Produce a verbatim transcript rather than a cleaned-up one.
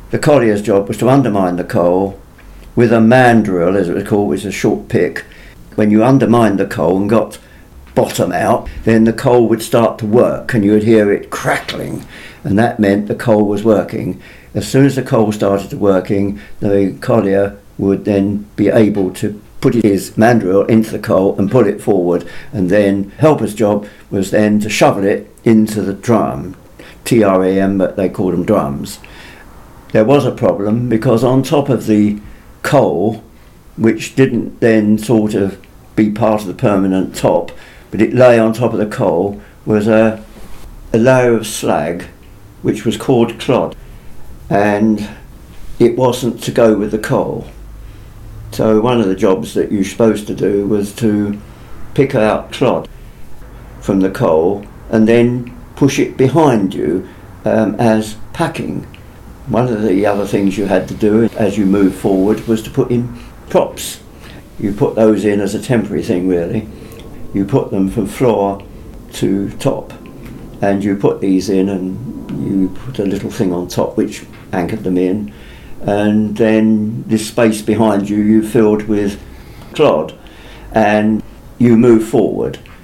The collier's job was to undermine the coal with a mandrill, as it was called, which was a short pick. When you undermined the coal and got bottom out, then the coal would start to work and you would hear it crackling, and that meant the coal was working. As soon as the coal started working, the collier would then be able to put his mandrill into the coal and pull it forward, and then helper's job was then to shovel it into the drum, T R A M, but they called them drums. There was a problem because on top of the coal, which didn't then sort of be part of the permanent top, but it lay on top of the coal, was a, a layer of slag which was called clod, and it wasn't to go with the coal. So one of the jobs that you're supposed to do was to pick out clod from the coal and then push it behind you um, as packing. One of the other things you had to do as you moved forward was to put in props. You put those in as a temporary thing, really. You put them from floor to top, and you put these in and you put a little thing on top which anchored them in, and then this space behind you you filled with clod, and you move forward.